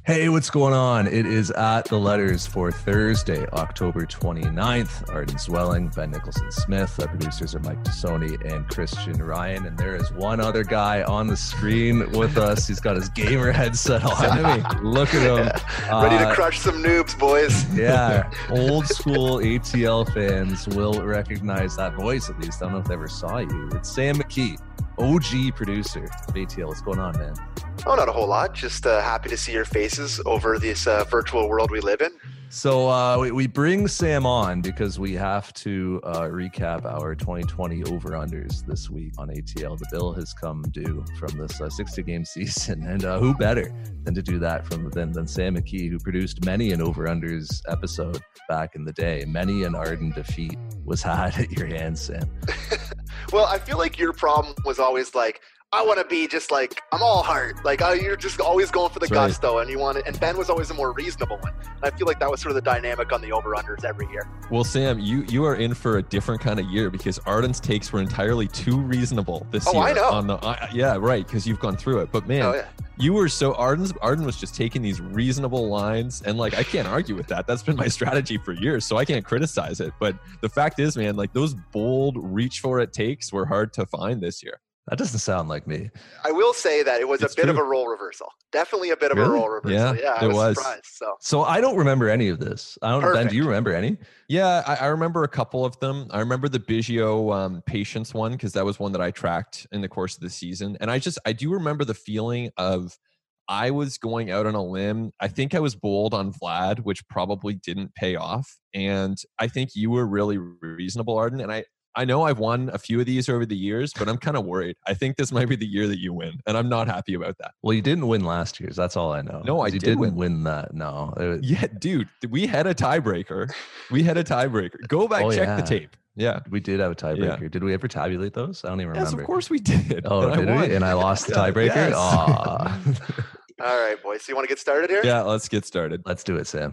Hey, what's going on? It is At the Letters for Thursday, October 29th. Arden Zwelling, Ben Nicholson-Smith. Our producers are Mike Tassoni and Christian Ryan. And there is one other guy on the screen with us. He's got his gamer headset on. Look at him. Ready to crush some noobs, boys. Yeah. Old school ATL fans will recognize that voice at least. I don't know if they ever saw you. It's Sam McKee, OG producer of ATL. What's going on, man? Oh, not a whole lot. Just happy to see your faces over this virtual world we live in. So we bring Sam on because we have to recap our 2020 over-unders this week on ATL. The bill has come due from this 60-game season, and who better than to do that than Sam McKee, who produced many an over-unders episode back in the day. Many an Arden defeat was had at your hands, Sam. Well, I feel like your problem was always like, I want to be just like, I'm all heart. Like, you're just always going for the gusto, and you want it. And Ben was always a more reasonable one. And I feel like that was sort of the dynamic on the over-unders every year. Well, Sam, you are in for a different kind of year because Arden's takes were entirely too reasonable this year. Oh, I know. Yeah, right, because you've gone through it. But man, you were so Arden was just taking these reasonable lines, and like I can't argue with that. That's been my strategy for years, so I can't criticize it. But the fact is, man, like those bold, reach for it takes were hard to find this year. That doesn't sound like me. I will say that it was a bit of a role reversal. Definitely a bit of a role reversal. Yeah, I was surprised. So I don't remember any of this. I don't know, Ben, do you remember any? Yeah, I remember a couple of them. I remember the Biggio patience one because that was one that I tracked in the course of the season. And I do remember the feeling of I was going out on a limb. I think I was bold on Vlad, which probably didn't pay off. And I think you were really reasonable, Arden. And I know I've won a few of these over the years, but I'm kind of worried. I think this might be the year that you win, and I'm not happy about that. Well, you didn't win last year's. That's all I know. No, you didn't win that. No. Yeah, dude, we had a tiebreaker. Go back, check the tape. Yeah. We did have a tiebreaker. Yeah. Did we ever tabulate those? I don't even remember. Yes, of course we did. Oh, did we? And I lost the tiebreaker? Yes. All right, boys. So you want to get started here? Yeah, let's get started. Let's do it, Sam.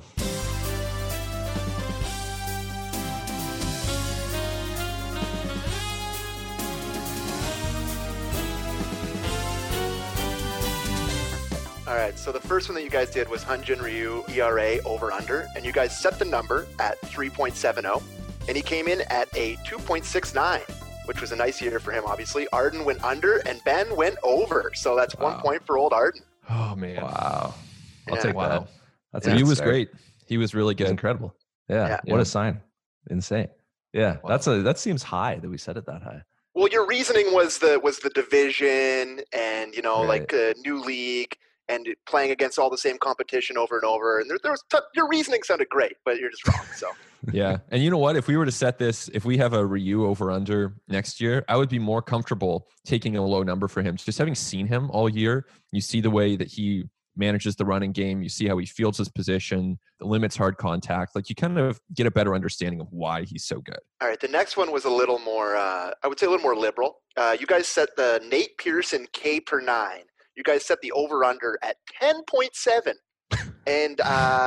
All right, so the first one that you guys did was Hyun-Jin Ryu ERA over-under, and you guys set the number at 3.70, and he came in at a 2.69, which was a nice year for him, obviously. Arden went under, and Ben went over, so that's 1 point for old Arden. Oh, man. Wow. I'll take that. He was great. He was really good. Incredible. Yeah. What a sign. Insane. Yeah, wow. That seems high that we set it that high. Well, your reasoning was the division and, like a new league, and playing against all the same competition over and over. And your reasoning sounded great, but you're just wrong. So yeah. And you know what? If we were to set this, if we have a Ryu over under next year, I would be more comfortable taking a low number for him. Just having seen him all year, you see the way that he manages the running game. You see how he fields his position, limits hard contact. Like you kind of get a better understanding of why he's so good. All right. The next one was a little more, I would say a little more liberal. You guys set the Nate Pearson K per 9. You guys set the over-under at 10.7, and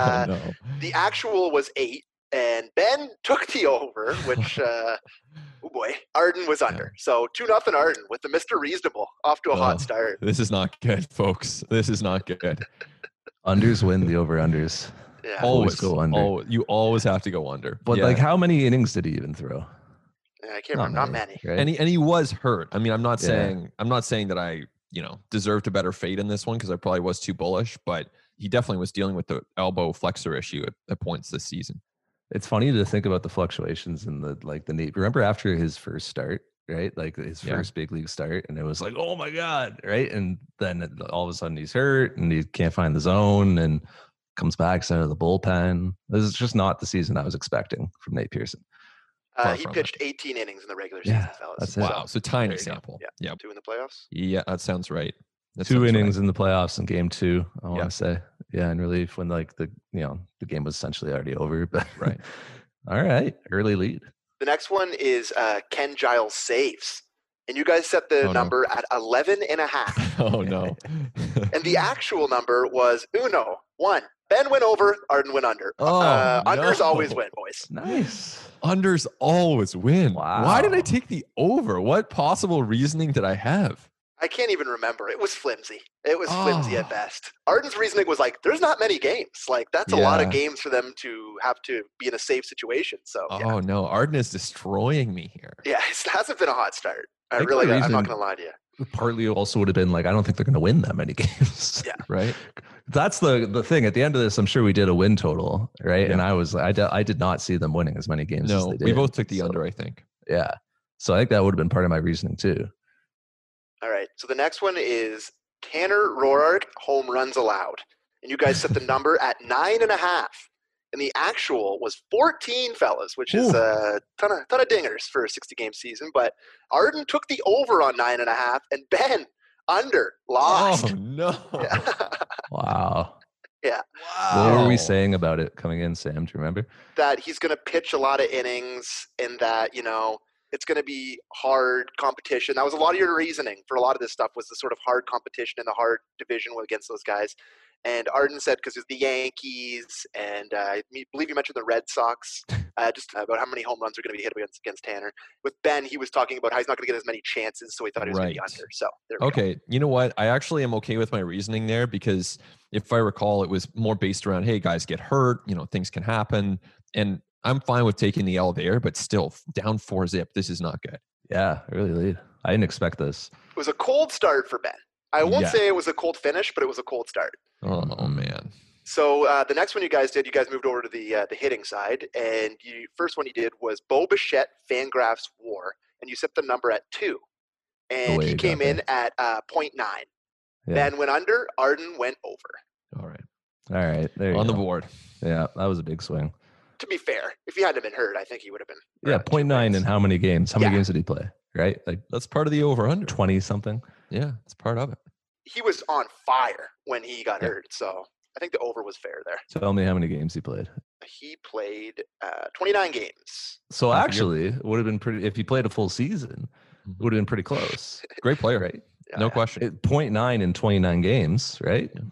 the actual was 8, and Ben took the over, which, oh boy, Arden was under. So 2-0 Arden with the Mr. Reasonable off to a hot start. This is not good, folks. This is not good. Unders win the over-unders. Yeah. Always go under. You always have to go under. But like, how many innings did he even throw? I can't remember. Not many. Right? And he was hurt. I mean, I'm not saying that I deserved a better fate in this one because I probably was too bullish, but he definitely was dealing with the elbow flexor issue at points this season. It's funny to think about the fluctuations in the Nate. Remember after his first start, right? Like his first big league start, and it was like, oh my God, right? And then all of a sudden he's hurt and he can't find the zone and comes back out of the bullpen. This is just not the season I was expecting from Nate Pearson. He pitched 18 innings in the regular season, fellas. That's wow, so tiny sample. Yeah, 2 in the playoffs. Yeah, that sounds right. 2 innings in the playoffs in game 2, I want to say. Yeah, in relief when like the game was essentially already over. But right. All right, early lead. The next one is Ken Giles saves. And you guys set the number at 11.5. Oh, no. And the actual number was 1. Ben went over, Arden went under. Unders always win, boys. Nice. Unders always win. Wow. Why did I take the over? What possible reasoning did I have? I can't even remember. It was flimsy. It was flimsy at best. Arden's reasoning was like, there's not many games. Like, that's a lot of games for them to have to be in a safe situation. So, no, Arden is destroying me here. Yeah, it hasn't been a hot start. I'm not going to lie to you. Partly also would have been like, I don't think they're going to win that many games. Yeah. Right. That's the thing. At the end of this, I'm sure we did a win total, right? Yeah. And I did not see them winning as many games as they did. We both took the under, I think. Yeah. So I think that would have been part of my reasoning too. All right. So the next one is Tanner Roark home runs allowed. And you guys set the number at 9.5. And the actual was 14, fellas, which is a ton of dingers for a 60-game season. But Arden took the over on 9.5, and Ben under lost. Oh, no. Yeah. Wow. Yeah. Wow. What were we saying about it coming in, Sam? Do you remember? That he's going to pitch a lot of innings and that, it's going to be hard competition. That was a lot of your reasoning for a lot of this stuff was the sort of hard competition in the hard division against those guys. And Arden said because it's the Yankees, and I believe you mentioned the Red Sox, just about how many home runs are going to be hit against Tanner. With Ben, he was talking about how he's not going to get as many chances, so he thought he was going to be under. So there we go. You know what? I actually am okay with my reasoning there because if I recall, it was more based around, hey, guys get hurt, things can happen. And I'm fine with taking the L there, but still down 4-0. This is not good. Yeah, really lead. I didn't expect this. It was a cold start for Ben. I won't say it was a cold finish, but it was a cold start. Oh man. So the next one you guys moved over to the hitting side, and first one you did was Bo Bichette, Fangraphs WAR, and you set the number at 2. And he came in at 0.9. Yeah. Ben went under, Arden went over. All right. There you on go. The board. Yeah, that was a big swing. To be fair, if he hadn't been hurt, I think he would have been. Yeah, 0.9 in how many games? How many games did he play? Right? Like that's part of the over-under. 20 something. Yeah, it's part of it. He was on fire when he got hurt, so I think the over was fair there. Tell me how many games he played. He played 29 games. So actually, it would have been pretty. If he played a full season, it would have been pretty close. Great player, right? No question. 0.9 in 29 games, right? Mm-hmm.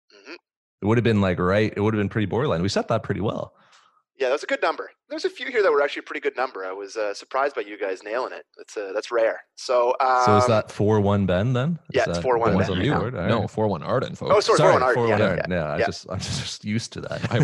It would have been It would have been pretty borderline. We set that pretty well. Yeah, that was a good number. There's a few here that were actually a pretty good number. I was surprised by you guys nailing it. That's rare. So is that 4-1 Ben then? Yeah, it's 4-1 Ben. On the board? No, 4-1 Arden, folks. Oh, sorry 4-1 Arden. 4-1 Arden. Yeah. I'm just used to that.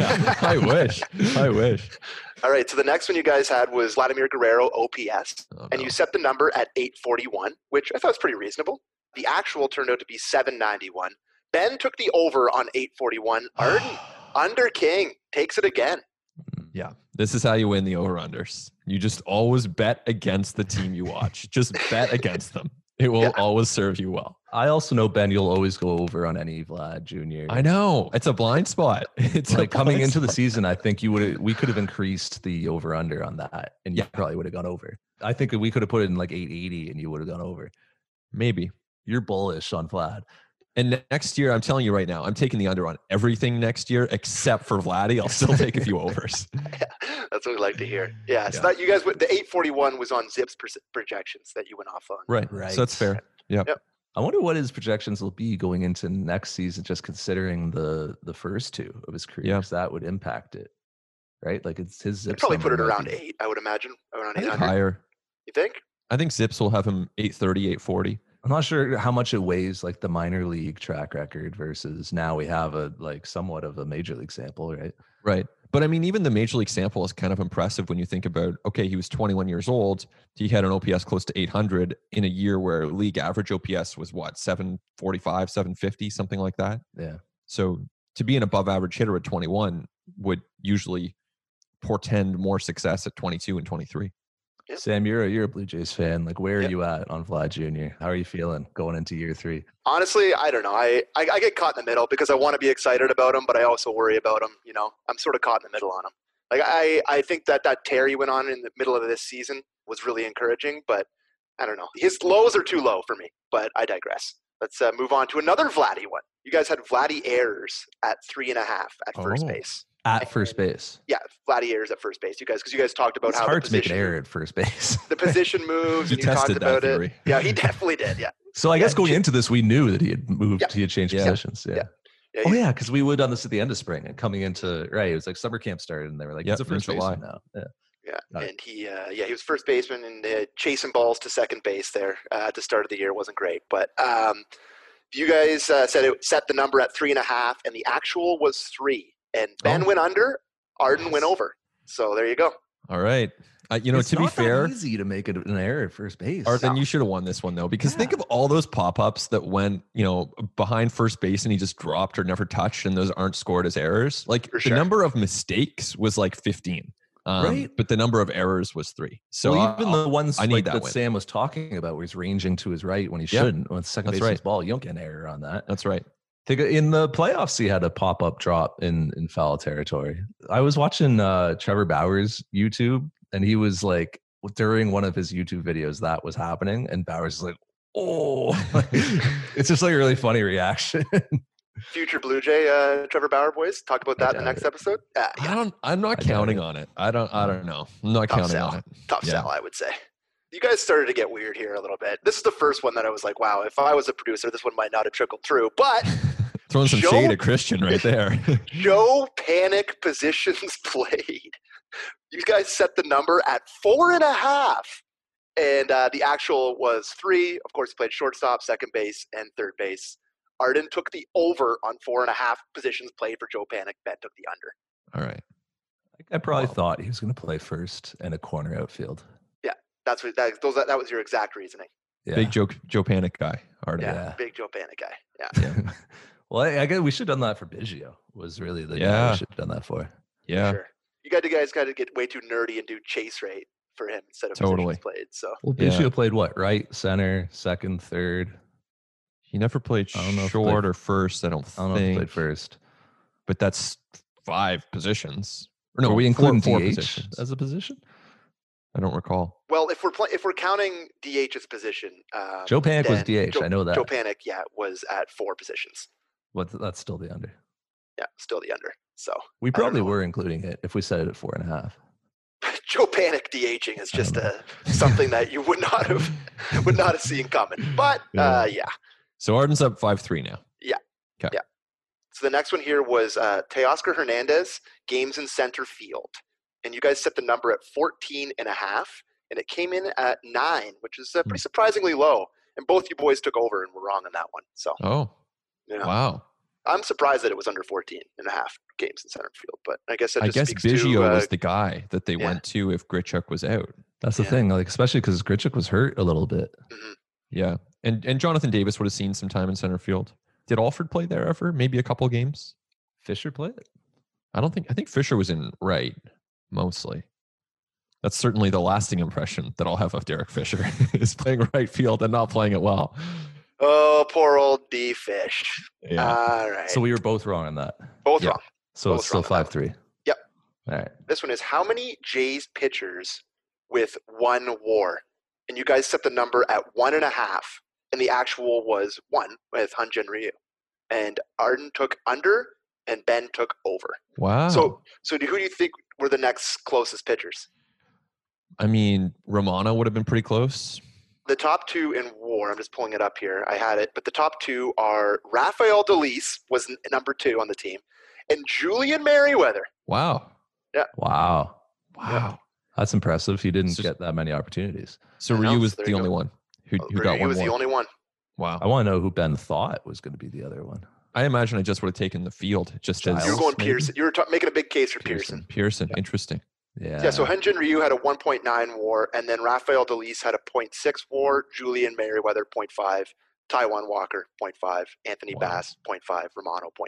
I wish. All right, so the next one you guys had was Vladimir Guerrero OPS, and you set the number at 841, which I thought was pretty reasonable. The actual turned out to be 791. Ben took the over on 841. Arden under King takes it again. Yeah, this is how you win the over-unders. You just always bet against the team you watch. Just bet against them. It will always serve you well. I also know, Ben, you'll always go over on any Vlad Jr. I know. It's a blind spot. It's like coming into the season, I think we could have increased the over-under on that, and you probably would have gone over. I think we could have put it in like 880, and you would have gone over. Maybe. You're bullish on Vlad. And next year, I'm telling you right now, I'm taking the under on everything next year except for Vladdy. I'll still take a few overs. That's what we like to hear. Yeah. So that you guys, the 841 was on Zip's projections that you went off on. Right. So that's fair. Yep. I wonder what his projections will be going into next season, just considering the first two of his career. Because that would impact it, right? Like it's his Zips. Probably put it around 8, I would imagine. Around 800. Higher. You think? I think Zips will have him 830, 840. I'm not sure how much it weighs, like the minor league track record versus now we have somewhat of a major league sample, right? Right. But I mean, even the major league sample is kind of impressive when you think about, okay, he was 21 years old. He had an OPS close to 800 in a year where league average OPS was 745, 750, something like that. Yeah. So to be an above average hitter at 21 would usually portend more success at 22 and 23. Yep. Sam, you're a Blue Jays fan. Like, where are you at on Vlad Jr.? How are you feeling going into year 3? Honestly, I don't know. I get caught in the middle because I want to be excited about him, but I also worry about him. I'm sort of caught in the middle on him. Like I think that tear he went on in the middle of this season was really encouraging, but I don't know. His lows are too low for me, but I digress. Let's move on to another Vladdy one. You guys had Vladdy Ayers at 3.5 at first base. At first base. Yeah, Vladdy Ayers at first base. Because you guys talked about how hard to make an error at first base. The position moves, and you talked about it. Yeah, he definitely did. Yeah. So I guess going into this, we knew that he had moved. He had changed positions. Yeah. Because we would done this at the end of spring and coming into it was like summer camp started, and they were like, "It's a first baseman now." Yeah, Got it. and he was first baseman and chasing balls to second base there at the start of the year. Wasn't great, but you guys said it set the number at 3.5, and the actual was 3. And Ben went under, Arden went over. So there you go. All right. It's to be not that fair, easy to make it an error at first base. Arden, you should have won this one though, because think of all those pop-ups that went, behind first base and he just dropped or never touched, and those aren't scored as errors. Like the number of mistakes was like 15, right? But the number of errors was 3. So even the ones I need that Sam was talking about, where he's ranging to his right when he shouldn't, when it's second baseman's ball, you don't get an error on that. That's right. Think in the playoffs, he had a pop-up drop in foul territory. I was watching Trevor Bauer's YouTube, and he was like, during one of his YouTube videos, that was happening, and Bauer's is like, "Oh," it's just like a really funny reaction. Future Blue Jay, Trevor Bauer, boys, talk about that in the next episode. I'm not counting on it. I don't know. I'm not counting on it. Tough sell, I would say. You guys started to get weird here a little bit. This is the first one that I was like, wow, if I was a producer, this one might not have trickled through. But throwing some shade at Christian right there. Joe Panik positions played. You guys set the number at 4.5. And the actual was 3. Of course, he played shortstop, second base, and third base. Arden took the over on 4.5 positions played for Joe Panik. Ben took the under. All right. I probably thought he was going to play first and a corner outfield. Yeah, that was your exact reasoning. Yeah. Big Joe Panik guy, Arden. Yeah, big Joe Panik guy. Yeah. Well, I guess we should have done that for Biggio. Was really the guy we should have done that for. Yeah. Sure. You guys got to get way too nerdy and do chase rate for him instead of positions played. So Biggio played what? Right, center, second, third. He never played short or first. I don't think. If he played first, but that's 5 positions. Or no, are we including 4 DH positions as a position? I don't recall. Well, if we're counting DH as position, Joe Panik was DH. I know that. Joe Panik, was at 4 positions. That's still the under. Yeah, still the under. So we probably were including it if we set it at 4.5. Joe Panik DHing is just something that you would not have seen coming. But yeah. So Arden's up 5-3 now. Yeah. Okay. Yeah. So the next one here was Teoscar Hernandez, games in center field. And you guys set the number at 14.5, and it came in at 9, which is pretty surprisingly low. And both you boys took over and were wrong on that one. So wow. I'm surprised that it was under 14.5 games in center field, but I guess Biggio was the guy that they went to if Grichuk was out. That's the thing, like especially because Grichuk was hurt a little bit. Mm-hmm. Yeah, and Jonathan Davis would have seen some time in center field. Did Alford play there ever? Maybe a couple games. Fisher played it. I think Fisher was in right mostly. That's certainly the lasting impression that I'll have of Derek Fisher is playing right field and not playing it well. Oh, poor old D Fish. Yeah. All right. So we were both wrong on that. Both wrong. So both it's still 5-3. Yep. All right. This one is how many Jays pitchers with 1 WAR? And you guys set the number at 1.5, and the actual was 1 with Hyun-Jin Ryu. And Arden took under, and Ben took over. Wow. So who do you think were the next closest pitchers? I mean, Romano would have been pretty close. The top 2 in WAR, I'm just pulling it up here. I had it. But the top 2 are Rafael Delis was number 2 on the team, and Julian Merriweather. Wow. Yeah. Wow. Yeah. That's impressive. He didn't get that many opportunities. So Ryu was the only one who got 1 WAR. Ryu was the only one. Wow. I want to know who Ben thought was going to be the other one. I imagine I just would have taken the field just as you were going Pearson. You were making a big case for Pearson. Pearson. Interesting. Yeah. Yeah. So Hyun-Jin Ryu had a 1.9 WAR, and then Rafael Delis had a 0.6 WAR. Julian Merriweather 0.5. Taiwan Walker 0.5. Anthony Bass 0.5. Romano 0.4.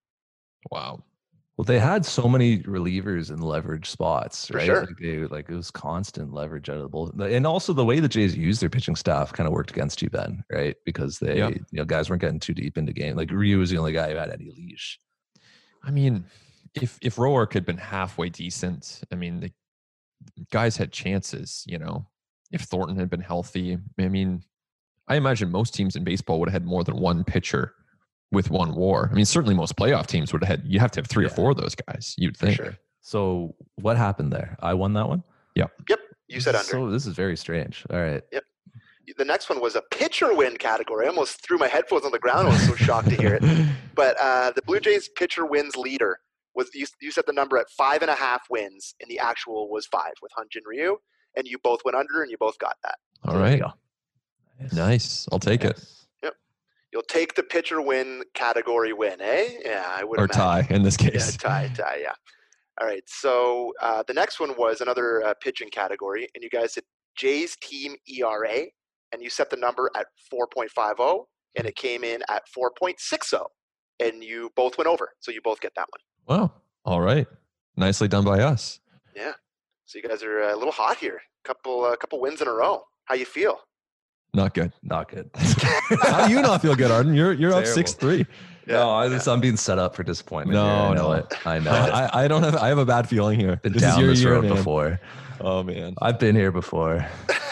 Wow. Well, they had so many relievers in leverage spots, right? For sure. Like it was constant leverage out of the bull. And also the way the Jays used their pitching staff kind of worked against you, Ben, right? Because they, guys weren't getting too deep into game. Like Ryu was the only guy who had any leash. I mean, if Roark had been halfway decent, I mean, the guys had chances, if Thornton had been healthy. I mean, I imagine most teams in baseball would have had more than 1 pitcher with 1 WAR. I mean, certainly most playoff teams would have had, you have to have 3 or 4 of those guys, you'd think. Sure. So what happened there? I won that one? Yep. You said under. So this is very strange. All right. Yep. The next one was a pitcher win category. I almost threw my headphones on the ground. I was so shocked to hear it. But the Blue Jays pitcher wins leader was you set the number at 5.5 wins, and the actual was 5 with Hyunjin Ryu, and you both went under, and you both got that. All So there right. you go. Nice. I'll take it. You'll take the pitcher win category win, eh? Yeah, I would Or imagine. tie in this Yeah, case. tie, yeah. All right, so the next one was another pitching category, and you guys said Jay's team ERA, and you set the number at 4.50, and it came in at 4.60, and you both went over, so you both get that one. Wow. All right. Nicely done by us. Yeah, so you guys are a little hot here. Couple wins in a row. How you feel? Not good. Not good. How do you not feel good, Arden? You're up Terrible. 6-3. No, I'm being set up for disappointment. No, here. I know no. it. I know it. I don't have. I have a bad feeling here. Been This is down your this year, road man. before. Oh man. I've been here before.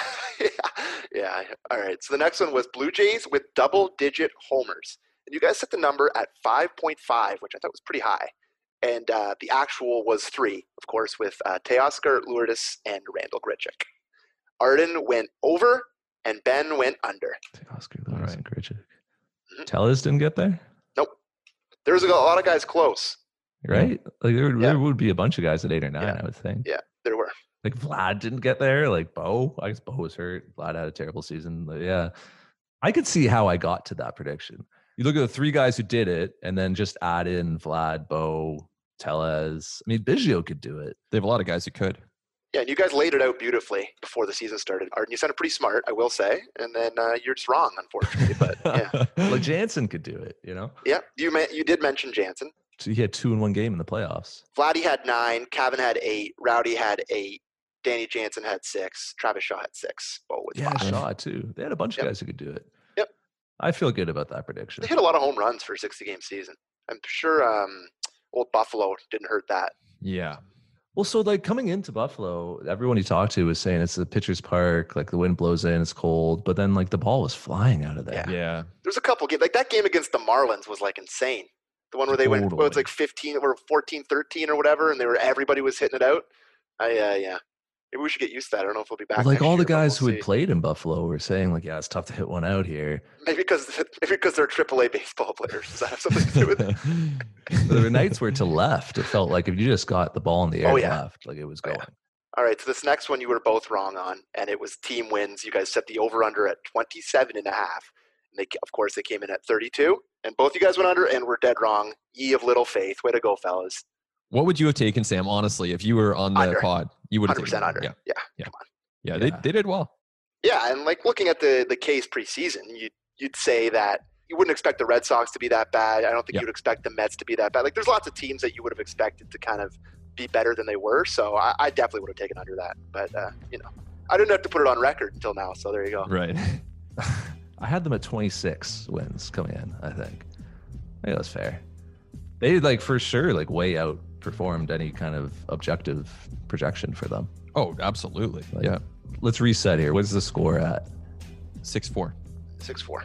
Yeah. All right. So the next one was Blue Jays with double-digit homers, and you guys set the number at 5.5, which I thought was pretty high. And the actual was 3, of course, with Teoscar Lourdes and Randall Grichuk. Arden went over, and Ben went under. Oscar All Lewis right. and Grichuk. Tellez didn't get there, Nope. There was a lot of guys close. right? Like there Yeah. would be a bunch of guys at 8 or 9, Yeah. I would think. Yeah, there were. Like Vlad didn't get there. Like Bo, I guess Bo was hurt. Vlad had a terrible season. But yeah, I could see how I got to that prediction. You look at the 3 guys who did it, and then just add in Vlad, Bo, Tellez. I mean, Biggio could do it. They have a lot of guys who could. Yeah, and you guys laid it out beautifully before the season started. Arden, you sounded pretty smart, I will say. And then you're just wrong, unfortunately. But yeah, Like Jansen could do it. You know, yeah, you did mention Jansen. so he had 2 in one game in the playoffs. Vladdy had 9, Cavan had 8, Rowdy had 8, Danny Jansen had 6, Travis Shaw had 6, Bo with 5. Shaw too. They had a bunch of Yep. guys who could do it. Yep. I feel good about that prediction. They hit a lot of home runs for a 60-game season. I'm sure old Buffalo didn't hurt that. Yeah. Well, so like coming into Buffalo, everyone you talked to was saying it's the pitcher's park, like the wind blows in, it's cold, but then like the ball was flying out of there. Yeah. There's a couple games, like that game against the Marlins was like insane. The one where they went, well, it's like 15 or 14-13 or whatever, and everybody was hitting it out. Yeah. Maybe we should get used to that. I don't know if we'll be back. Well, like next all the year, but gues who we'll had see. played in Buffalo were saying like, yeah, it's tough to hit one out here. Maybe because they're AAA baseball players. Does that have something to do with it? But there were nights where to left, it felt like if you just got the ball in the air Oh, yeah. left, like it was Oh, yeah. going. All right, so this next one you were both wrong on, and it was team wins. You guys set the over-under at 27.5. And of course, they came in at 32. And both you guys went under and were dead wrong. Ye of little faith. Way to go, fellas. What would you have taken, Sam? Honestly, if you were on the Under. pod, you would have 100% taken under. Yeah. Yeah. Yeah. Come on. Yeah. Yeah. They did well. Yeah, and like looking at the case preseason, you'd say that you wouldn't expect the Red Sox to be that bad. I don't think Yeah. you'd expect the Mets to be that bad. Like there's lots of teams that you would have expected to kind of be better than they were. So I definitely would have taken under that. But, I didn't have to put it on record until now. So there you go. Right. I had them at 26 wins coming in, I think. I think that was fair. They like for sure like way outperformed any kind of objective projection for them. Oh, absolutely. Like, Yeah. Let's reset here. What's the score at? 6-4. 6-4.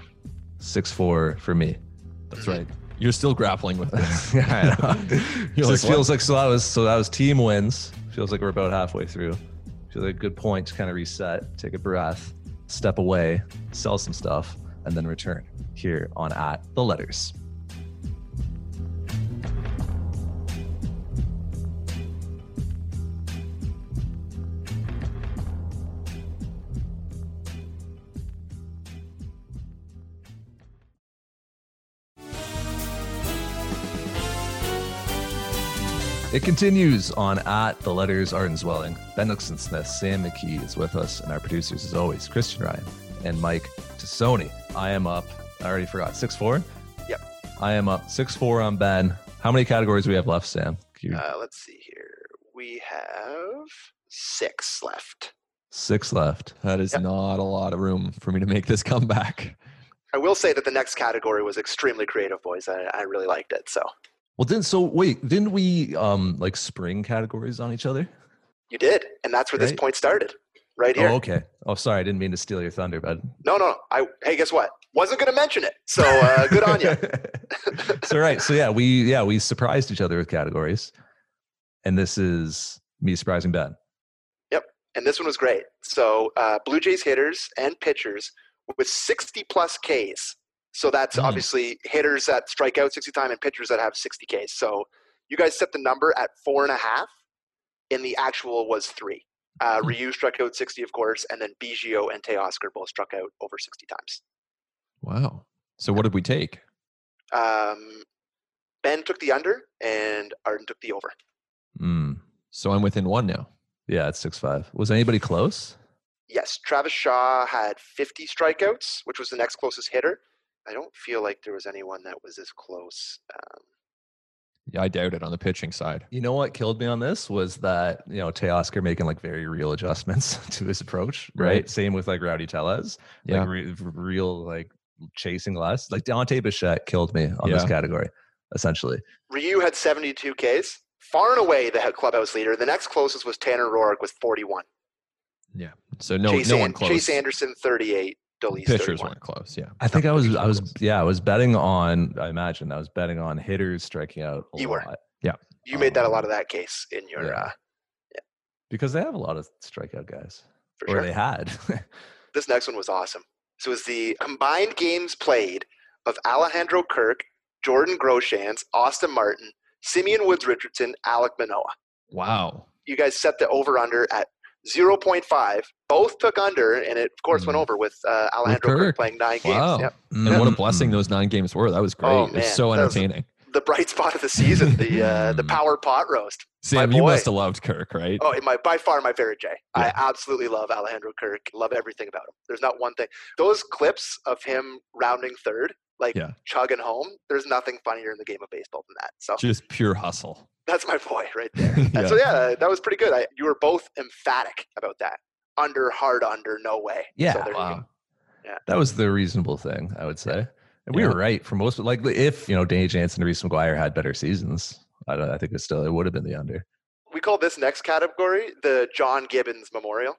6-4 for me. That's right. You're still grappling with this. Yeah, I know. You're So like, it feels like so that was team wins. Feels like we're about halfway through. Feels like a good point to kind of reset, take a breath, step away, sell some stuff, and then return here on At the Letters. It continues on At the Letters, Arden Zwelling. Ben Nixon Smith, Sam McKee is with us, and our producers, as always, Christian Ryan and Mike Tassoni. I am up, I already forgot, 6-4? Yep. I am up 6-4 on Ben. How many categories do we have left, Sam? Let's see here. We have 6 left. 6 left. That is Yep. not a lot of room for me to make this comeback. I will say that the next category was extremely creative, boys. I really liked it. So Well, didn't we like spring categories on each other? you did. And that's where this Right. point started. Right here. Oh, okay. Oh, sorry. I didn't mean to steal your thunder, bud. No. Hey, guess what? Wasn't going to mention it. So good on you. So, right. So, yeah, we surprised each other with categories. And this is me surprising Ben. And this one was great. So Blue Jays hitters and pitchers with 60-plus Ks. So that's obviously hitters that strike out 60 times and pitchers that have 60 Ks. So You guys set the number at 4.5, and the actual was 3. Ryu struck out 60, of course, and then Biggio and Teoscar both struck out over 60 times. Wow. So what did we take? Ben took the under, and Arden took the over. So I'm within 1 now. Yeah, it's 6-5. Was anybody close? Yes, Travis Shaw had 50 strikeouts, which was the next closest hitter. I don't feel like there was anyone that was as close. Yeah, I doubt it on the pitching side. You know what killed me on this was that, Teoscar making like very real adjustments to his approach, right? Same with like Rowdy Tellez. Yeah. Like real like chasing less. Like Dante Bichette killed me on this category, essentially. Ryu had 72 Ks. Far and away the clubhouse leader. The next closest was Tanner Roark with 41. Yeah. So no one close. Chase Anderson 38. Dolis Pitchers 31. weren't close. Yeah. I think I was betting on. I imagine I was betting on hitters striking out a lot. Were. Yeah. You made that a lot of that case in your. Because they have a lot of strikeout guys. For sure. Or they had. This next one was awesome. So it was the combined games played of Alejandro Kirk, Jordan Groshans, Austin Martin, Simeon Woods Richardson, Alek Manoah. Wow. You guys set the over-under at 0.5. Both took under, and it, of course, went over with Alejandro Kirk playing 9 games. Wow. Yep. And what a blessing those 9 games were. That was great. Oh, it was so entertaining. The bright spot of the season, the power pot roast. Sam, you must have loved Kirk, right? Oh, by far my favorite Jay. Yeah. I absolutely love Alejandro Kirk. Love everything about him. There's not one thing. Those clips of him rounding third, chugging home, there's nothing funnier in the game of baseball than that. So just pure hustle. That's my boy right there. And so, that was pretty good. You were both emphatic about that. Hard under, no way. Yeah. So wow. Yeah. That was the reasonable thing, I would say. And we were right for most. Like if Danny Jansen and Reese McGuire had better seasons, I think it would have been the under. We call this next category the John Gibbons Memorial.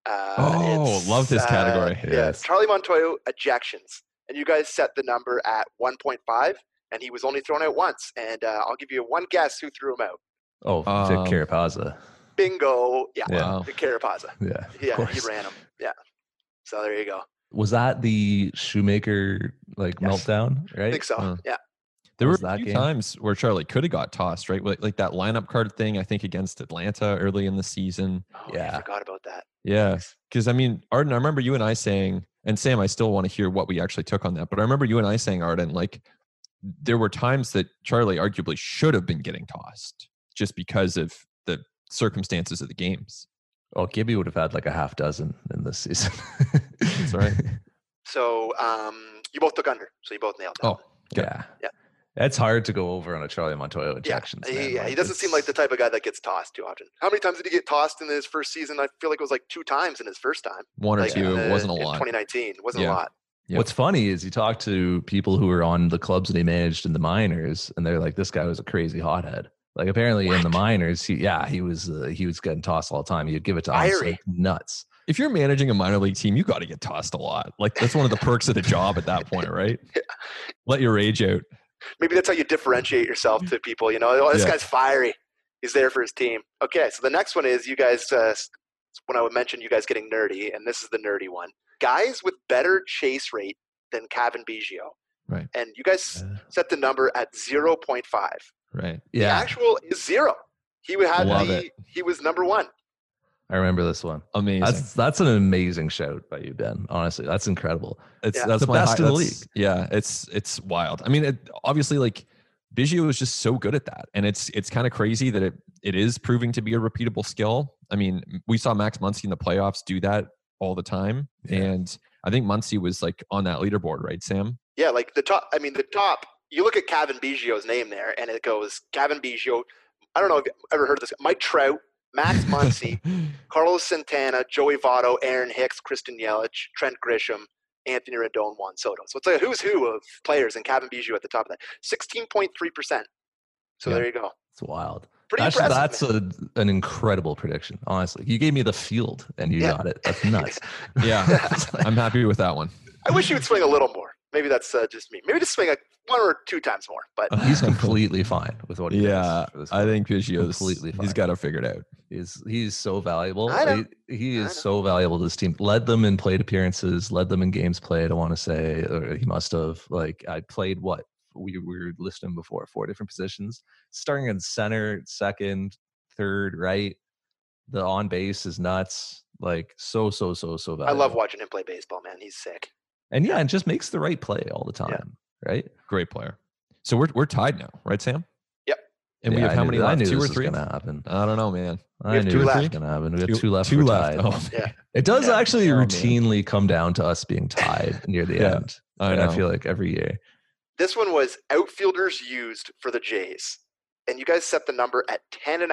Love this category. Yes. Charlie Montoyo ejections, and you guys set the number at 1.5, and he was only thrown out once. And I'll give you one guess who threw him out. Oh, Vic Carapazza. Bingo! Yeah, wow. Vic Carapazza. Yeah, he ran him. Yeah. So there you go. Was that the Shoemaker meltdown? Right. I think so. Yeah. There were a few times where Charlie could have got tossed, right? Like that lineup card thing, I think, against Atlanta early in the season. Oh, yeah. I forgot about that. Yeah. Because, Arden, I remember you and I saying, and Sam, I still want to hear what we actually took on that, but I remember you and I saying, Arden, there were times that Charlie arguably should have been getting tossed just because of the circumstances of the games. Oh, Gibby would have had like a half dozen in this season. That's right. So you both took under. So you both nailed it. Oh, yeah. It's hard to go over on a Charlie Montoyo ejection. Yeah, he doesn't seem like the type of guy that gets tossed too often. How many times did he get tossed in his first season? I feel like it was 2 times in his first time. 1 or 2. It wasn't a lot. 2019. It wasn't a lot. Yep. What's funny is you talk to people who were on the clubs that he managed in the minors, and they're like, this guy was a crazy hothead. Like apparently in the minors, he was getting tossed all the time. He'd give it to us like nuts. If you're managing a minor league team, you got to get tossed a lot. Like that's one of the perks of the job at that point, right? Yeah. Let your rage out. Maybe that's how you differentiate yourself to people. This guy's fiery. He's there for his team. Okay, so the next one is you guys. When I would mention you guys getting nerdy, and this is the nerdy one. Guys with better chase rate than Cavan Biggio. Right. And you guys set the number at 0.5. Right. Yeah. The actual is 0. He was number 1. I remember this one. Amazing. That's an amazing shout by you, Ben. Honestly, that's incredible. That's the best in the league. Yeah, it's wild. Obviously, Biggio is just so good at that, and it's kind of crazy that it is proving to be a repeatable skill. We saw Max Muncy in the playoffs do that all the time, and I think Muncy was on that leaderboard, right, Sam? Yeah, the top. The top. You look at Cavan Biggio's name there, and it goes Cavan Biggio. I don't know if you've ever heard of this. Mike Trout, Max Muncy, Carlos Santana, Joey Votto, Aaron Hicks, Kristen Yelich, Trent Grisham, Anthony Rendon, Juan Soto. So it's a who's who of players, and Cavan Biggio at the top of that. 16.3%. So there you go. It's wild. Pretty impressive. That's an incredible prediction, honestly. You gave me the field, and you got it. That's nuts. Yeah, I'm happy with that one. I wish you would swing a little more. Maybe that's just me. Maybe just swing 1 or 2 times more. But he's completely fine with what he does. I think Biggio's completely fine. He's got to figure it out. He's so valuable. I know. He is so valuable to this team. Led them in plate appearances. Led them in games played. I want to say, or he must have. I played we were listing before, 4 different positions, starting in center, second, third, right. The on base is nuts. Like so valuable. I love watching him play baseball, man. He's sick. And yeah, and just makes the right play all the time, right? Great player. So we're tied now, right, Sam? Yep. And we have how many left? I knew 2 or this 3? was gonna happen. I don't know, man. We have 2 it was left. gonna happen. We got 2 left. 2 we're left. tied. Oh, Yeah. It does actually Oh, man. routinely come down to us being tied near the Yeah, end. I know. I feel like every year. This one was outfielders used for the Jays. And you guys set the number at 10.5.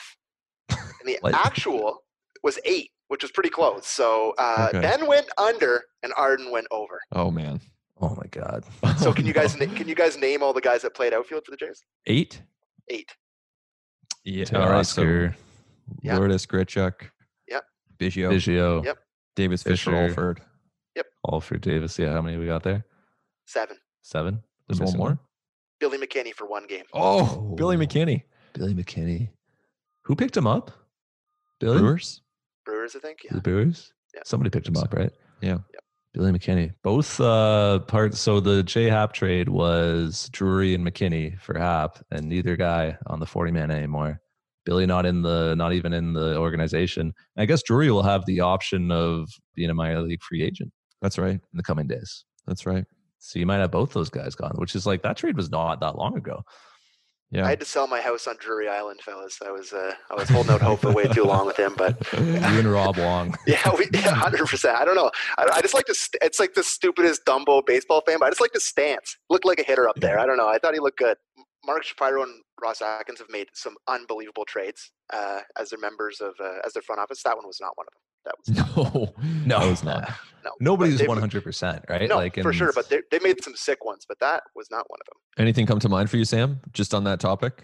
And the Like- actual was 8, which was pretty close. So Okay. Ben went under and Arden went over. Oh man. Oh my god. So Oh, can you guys name all the guys that played outfield for the Jays? 8? 8. Yeah. Oscar, Yeah. Lourdes, Grichuk. Yep. Biggio. Biggio, Yep. Davis, Fisher, Fisher. Alford. Alfred Davis. Yeah, how many we got there? 7. 7. There's one Missing more. Billy McKinney for 1 game. Oh, Billy McKinney. Billy McKinney. Who picked him up? Billy? Brewers. Brewers, I think. Yeah. The Brewers? Yeah. Somebody picked him up, right? Yeah. Billy McKinney. Both parts. So the J Hap trade was Drury and McKinney for Hap, and neither guy on the 40-man anymore. Billy not even in the organization. And I guess Drury will have the option of being a minor league free agent That's right. in the coming days. That's right. So you might have both those guys gone, which is like that trade was not that long ago. Yeah. I had to sell my house on Drury Island, fellas. I was holding out hope for way too long with him, but You and Rob Long. yeah, 100%. I don't know. I just like to. It's like the stupidest Dumbo baseball fan, but I just like the stance. Looked like a hitter up there. I don't know. I thought he looked good. Mark Shapiro and Ross Atkins have made some unbelievable trades as their members of as their front office. That one was not one of them. That was No, that was not. no. Nobody's But 100%, right? No, like for sure. But they made some sick ones, but that was not one of them. Anything come to mind for you, Sam? Just on that topic?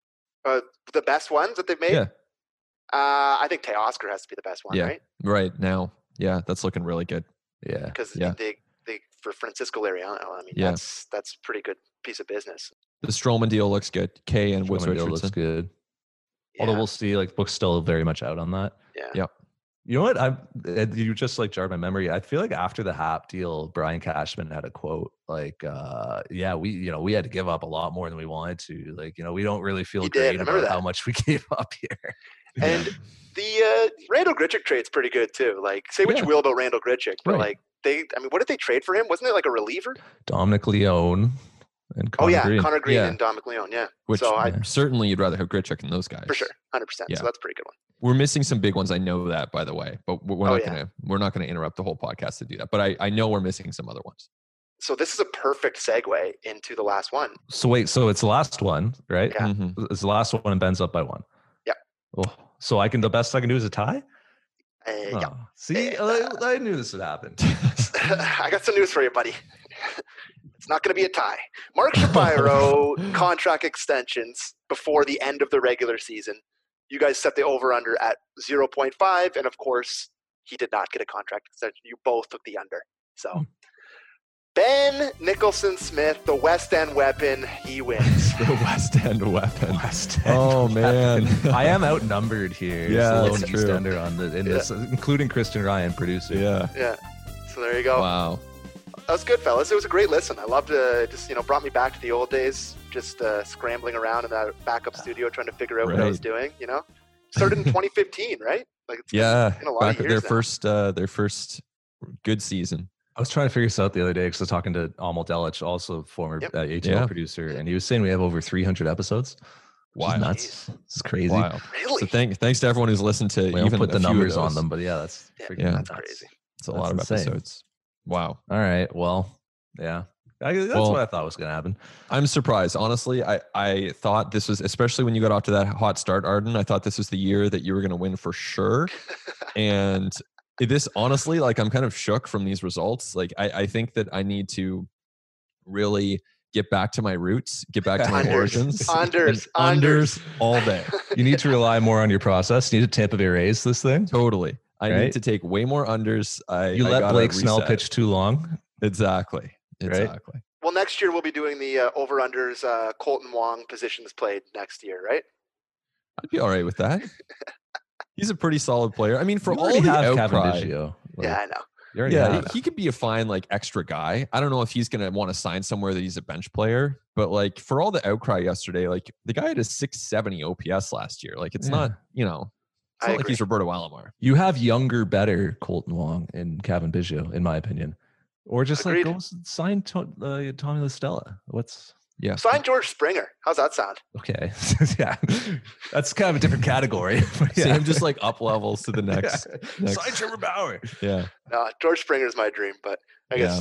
The best ones that they've made. Yeah. I think Teoscar has to be the best one, Yeah. right? Right now. Yeah, that's looking really good. yeah. Because Yeah. they for Francisco Liriano, I mean, Yeah. that's a pretty good piece of business. The Stroman deal looks good. Kay and Woods Stroman deal looks Richardson. good. Yeah. Although we'll see, like book's still very much out on that. Yeah. Yep. You know what? You just like jarred my memory. I feel like after the Hap deal, Brian Cashman had a quote like, "Yeah, we had to give up a lot more than we wanted to. Like, we don't really feel He did. I great remember about how that. much we gave up here." And the Randall Grichuk trade's pretty good too. Like, say what Yeah. you will about Randall Grichuk, but Right. like what did they trade for him? Wasn't it like a reliever? Dominic Leone and Connor Green. Connor Green Yeah. and Dominic Leone. Yeah, Which so I yeah. certainly you'd rather have Grichuk than those guys. for sure, 100%. Yeah. So that's a pretty good one. We're missing some big ones. I know that, by the way, but we're Oh, not yeah. gonna interrupt the whole podcast to do that. But I know we're missing some other ones. So this is a perfect segue into the last one. So wait, so it's the last one, right? Yeah. Mhm. It's the last one and Ben's up by 1. Yeah. Oh, so the best I can do is a tie? Yeah. Oh, see, I knew this would happen. I got some news for you, buddy. It's not going to be a tie. Mark Shapiro contract extensions before the end of the regular season. You guys set the over-under at 0.5, and of course, he did not get a contract extension. You both took the under. So, Ben Nicholson Smith, the West End weapon, he wins. The West End weapon. West End Oh weapon. man. I am outnumbered here. Yeah, as the that's lone true. East Ender in this, including Kristen Ryan, producer. Yeah. Yeah. So there you go. Wow. That was good, fellas. It was a great listen. I loved it. Just, brought me back to the old days, just scrambling around in that backup studio trying to figure out what I was doing, Started in 2015, right? Like it's been a lot Back of at years their first good season. I was trying to figure this out the other day because I was talking to Amal Delich, also former Yep. ATL Yeah. producer, and he was saying we have over 300 episodes. Which is Wild. nuts. This is crazy. Wow. now. Really? So thanks to everyone who's listened to We don't even put the a few numbers of on those. them, but yeah, that's Yeah, freaking that's nuts. crazy. It's a That's lot of insane. episodes. Wow. All right. Well, yeah. That's Well- what I thought was going to happen. I'm surprised. Honestly, I thought this was, especially when you got off to that hot start, Arden, I thought this was the year that you were going to win for sure. And this, honestly, like I'm kind of shook from these results. Like I think that I need to really get back to my roots, get back to my Unders. origins. Unders. And unders all day. You need to rely more on your process. You need to Tampa Bay Rays this thing. Totally. I Right? need to take way more unders. You I let gotta Blake Snell reset. pitch too long. Exactly. Right? Exactly. Well, next year we'll be doing the over-unders Colton Wong positions played next year, right? I'd be all right with that. He's a pretty solid player. I mean, for You all already the have Kevin outcry, Biggio. Like, Yeah, I know. You already Yeah, have. he could be a fine like extra guy. I don't know if he's gonna want to sign somewhere that he's a bench player, but like for all the outcry yesterday, like the guy had a 670 OPS last year. Like it's not, you know, it's I not like agree. he's Roberto Alomar. You have younger, better Colton Wong and Kevin Biggio, in my opinion. Or just Agreed. like go sign Tommy LaStella. Yeah. Sign George Springer. How's that sound? Okay. Yeah. That's kind of a different category. But yeah. Sam just like up levels to the next. Sign Trevor Bauer. Yeah. No, George Springer's my dream, but I guess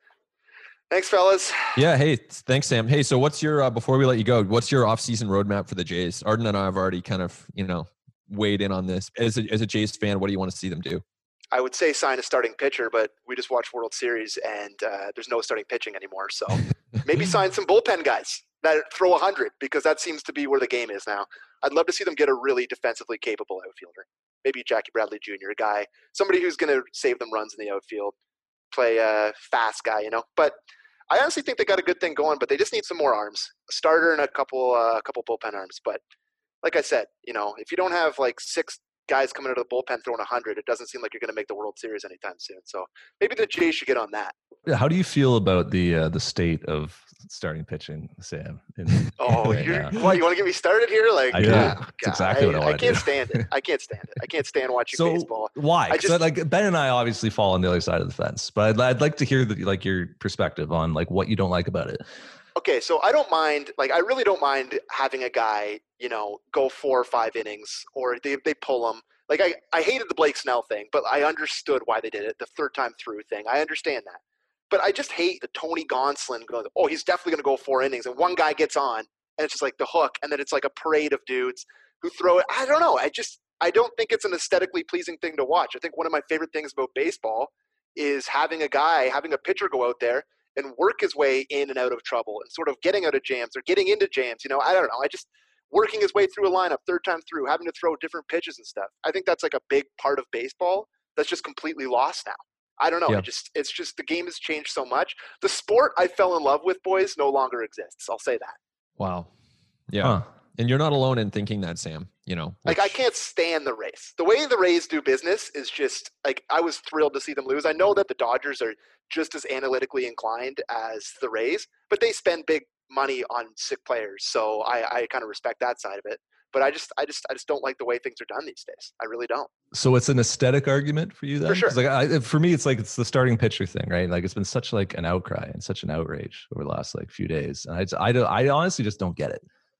thanks, fellas. Yeah. Hey, thanks, Sam. Hey, so what's your before we let you go, what's your off-season roadmap for the Jays? Arden and I have already kind of, weighed in on this. As a Jays fan, what do you want to see them do? I would say sign a starting pitcher, but we just watched World Series and there's no starting pitching anymore. So maybe sign some bullpen guys that throw 100 because that seems to be where the game is now. I'd love to see them get a really defensively capable outfielder. Maybe Jackie Bradley Jr., a guy, somebody who's going to save them runs in the outfield, play a fast guy, But I honestly think they got a good thing going, but they just need some more arms, a starter and a couple bullpen arms. But like I said, if you don't have like 6 guys coming out of the bullpen throwing 100, it doesn't seem like you're going to make the World Series anytime soon. So maybe the Jays should get on that. How do you feel about the state of starting pitching, Sam? Why you want to get me started here? Like, I do. That's exactly what I want to do. I can't stand it. I can't stand it. I can't stand watching baseball. Why? Like Ben and I obviously fall on the other side of the fence, but I'd like to hear your perspective on like what you don't like about it. Okay, so I don't mind. Like, I really don't mind having a guy, go 4 or 5 innings, or they pull him. Like, I hated the Blake Snell thing, but I understood why they did it. The 3rd time through thing, I understand that. But I just hate the Tony Gonsolin going, oh, he's definitely going to go 4 innings, and one guy gets on, and it's just like the hook, and then it's like a parade of dudes who throw it. I don't know. I don't think it's an aesthetically pleasing thing to watch. I think one of my favorite things about baseball is having a pitcher go out there and work his way in and out of trouble and sort of getting out of jams or getting into jams. I don't know. Working his way through a lineup 3rd time through, having to throw different pitches and stuff. I think that's like a big part of baseball that's just completely lost now. I don't know. Yeah. It's just the game has changed so much. The sport I fell in love with, boys, no longer exists. I'll say that. Wow. Yeah. Huh. And you're not alone in thinking that, Sam, Like, I can't stand the Rays. The way the Rays do business is just, like, I was thrilled to see them lose. I know that the Dodgers are just as analytically inclined as the Rays, but they spend big money on sick players. So I kind of respect that side of it. But I just don't like the way things are done these days. I really don't. So it's an aesthetic argument for you then? For sure. 'Cause for me, it's the starting pitcher thing, right? Like it's been such like an outcry and such an outrage over the last like few days. And I honestly just don't get it.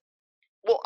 Well,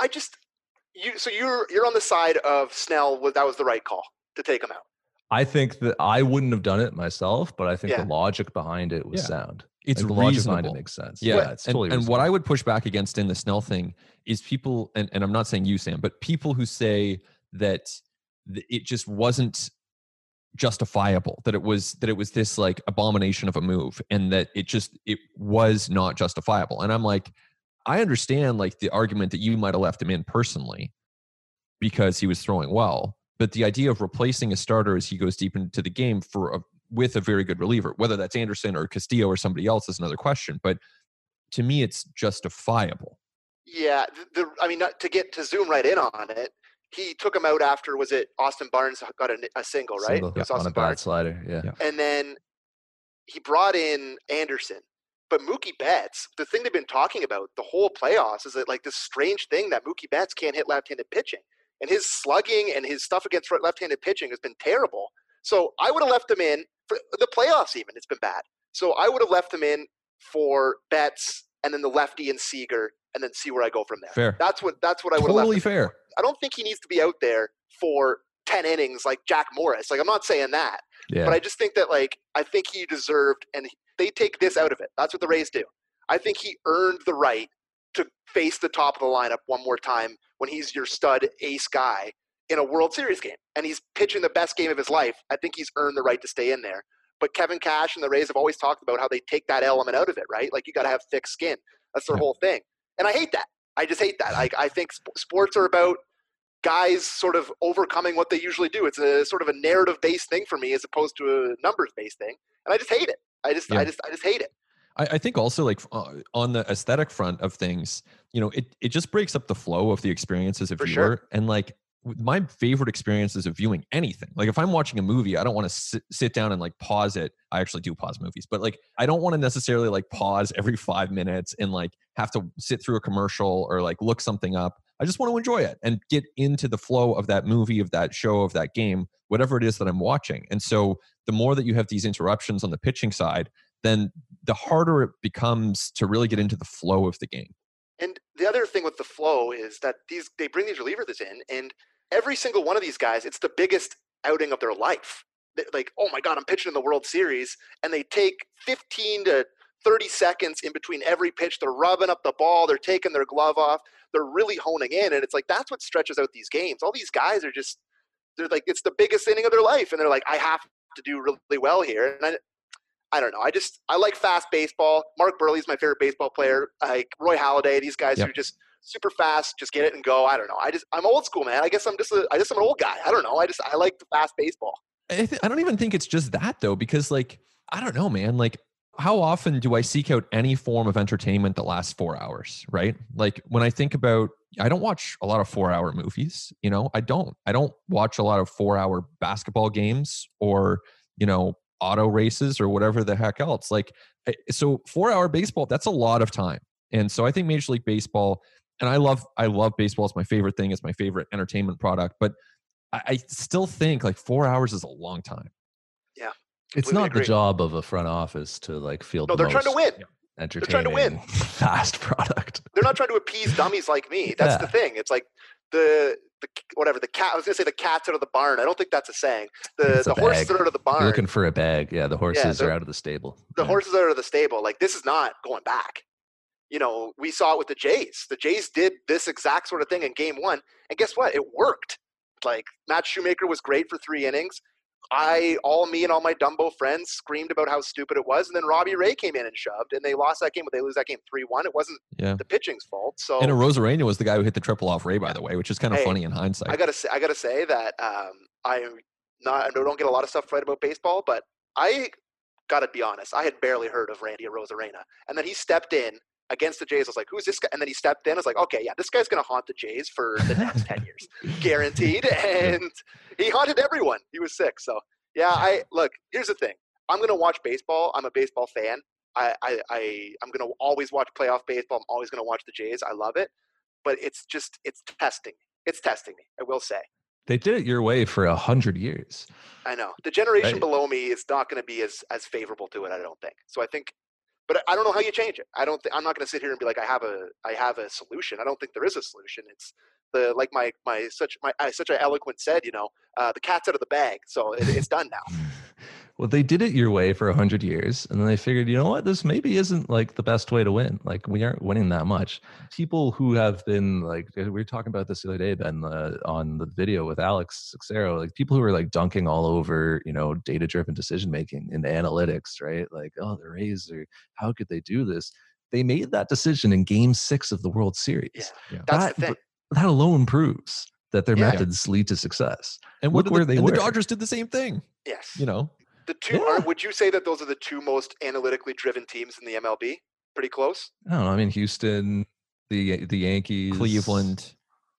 you're on the side of Snell. That was the right call to take him out. I think that I wouldn't have done it myself, but I think Yeah. the logic behind it was sound. It's like the logic reasonable. behind it makes sense. Yeah, It's totally and what reasonable. I would push back against in the Snell thing is people, and I'm not saying you, Sam, but people who say that it just wasn't justifiable, that it was this like abomination of a move, and that it was not justifiable. And I'm like, I understand like the argument that you might have left him in personally because he was throwing well, but the idea of replacing a starter as he goes deep into the game with a very good reliever, whether that's Anderson or Castillo or somebody else, is another question. But to me, it's justifiable. Yeah, to zoom right in on it, he took him out after, was it Austin Barnes got a single, right? Single, It was on Austin a bad Barnes. slider. Yeah. And then he brought in Anderson. But Mookie Betts, the thing they've been talking about the whole playoffs is that like this strange thing that Mookie Betts can't hit left-handed pitching. And his slugging and his stuff against left-handed pitching has been terrible. So I would have left him in for the playoffs even. It's been bad. So I would have left him in for Betts and then the lefty and Seager and then see where I go from there. Fair. That's what I would have left. Totally fair. I don't think he needs to be out there for 10 innings like Jack Morris. Like, I'm not saying that. Yeah. But I just think that, like, I think he deserved, and they take this out of it. That's what the Rays do. I think he earned the right to face the top of the lineup one more time when he's your stud ace guy in a World Series game. And he's pitching the best game of his life. I think he's earned the right to stay in there. But Kevin Cash and the Rays have always talked about how they take that element out of it, right? Like, you got to have thick skin. That's their whole thing. And I hate that. I just hate that. I think sports are about guys sort of overcoming what they usually do. It's a sort of a narrative-based thing for me as opposed to a numbers-based thing. And I just hate it. I just hate it. I think also, like, on the aesthetic front of things, it just breaks up the flow of the experience as a viewer. Sure. And like, my favorite experiences of viewing anything, like if I'm watching a movie, I don't want to sit down and like pause it. I actually do pause movies, but like I don't want to necessarily like pause every 5 minutes and like have to sit through a commercial or like look something up. I just want to enjoy it and get into the flow of that movie, of that show, of that game, whatever it is that I'm watching. And so the more that you have these interruptions on the pitching side, then the harder it becomes to really get into the flow of the game. And the other thing with the flow is that they bring these relievers in, and every single one of these guys, it's the biggest outing of their life. Like, oh my God, I'm pitching in the World Series, and they take 15 to 30 seconds in between every pitch. They're rubbing up the ball. They're taking their glove off. They're really honing in, and it's like that's what stretches out these games. All these guys are just, they're like, it's the biggest inning of their life, and they're like, I have to do really well here. And I don't know. I like fast baseball. Mark Burley's my favorite baseball player. Like Roy Halladay, these guys who are just super fast, just get it and go. I don't know. I'm old school, man. I guess I'm an old guy. I don't know. I like the fast baseball. I don't even think it's just that though, because like, I don't know, man. Like, how often do I seek out any form of entertainment that lasts 4 hours, right? Like when I think about, I don't watch a lot of 4-hour movies, you know, I don't watch a lot of 4-hour basketball games or, you know, auto races or whatever the heck else. Like, so 4-hour baseball, that's a lot of time. And so I think Major League Baseball, and I love baseball. It's my favorite thing. It's my favorite entertainment product. But I still think like 4 hours is a long time. Yeah. It's not the job of a front office to like field. No, they're trying to win. Entertaining, they're trying to win. Fast product. They're not trying to appease dummies like me. That's the thing. It's like the cat. I was gonna say the cat's out of the barn. I don't think that's a saying. The horses are out of the barn. You're looking for a bag. Yeah, the horses are out of the stable. The horses are out of the stable. Like this is not going back. You know, we saw it with the Jays. The Jays did this exact sort of thing in Game 1, and guess what? It worked. Like Matt Shoemaker was great for 3 innings. Me and all my Dumbo friends screamed about how stupid it was, and then Robbie Ray came in and shoved, and they lost that game. But they lose that game 3-1. It wasn't the pitching's fault. So, and Rosarena was the guy who hit the triple off Ray, by the way, which is kind of funny in hindsight. I gotta say that I don't get a lot of stuff right about baseball, but I gotta be honest. I had barely heard of Randy Rosarena, and then he stepped in against the Jays. I was like, who's this guy? And then he stepped in. I was like, okay, yeah, this guy's going to haunt the Jays for the next 10 years. Guaranteed. And he haunted everyone. He was sick. So, yeah, look, here's the thing. I'm going to watch baseball. I'm a baseball fan. I'm going to always watch playoff baseball. I'm always going to watch the Jays. I love it. But it's testing. It's testing me, I will say. They did it your way for 100 years. I know. The generation below me is not going to be as favorable to it, I don't think. So I think, but I don't know how you change it. I'm not going to sit here and be like, I have a solution. I don't think there is a solution. It's like such an eloquent said, you know, the cat's out of the bag. So it's done now. Well, they did it your way for 100 years, and then they figured, you know what, this maybe isn't like the best way to win. Like we aren't winning that much. People who have been like, we were talking about this the other day, Ben, on the video with Alex Sixero, like people who are like dunking all over, you know, data-driven decision-making and analytics, right? Like, oh, the Rays how could they do this? They made that decision in Game 6 of the World Series. Yeah. That's the thing. That alone proves that their methods lead to success. And the Dodgers did the same thing. Yes. You know. Would you say that those are the two most analytically driven teams in the MLB? Pretty close? I don't know. I mean, Houston, the Yankees, Cleveland,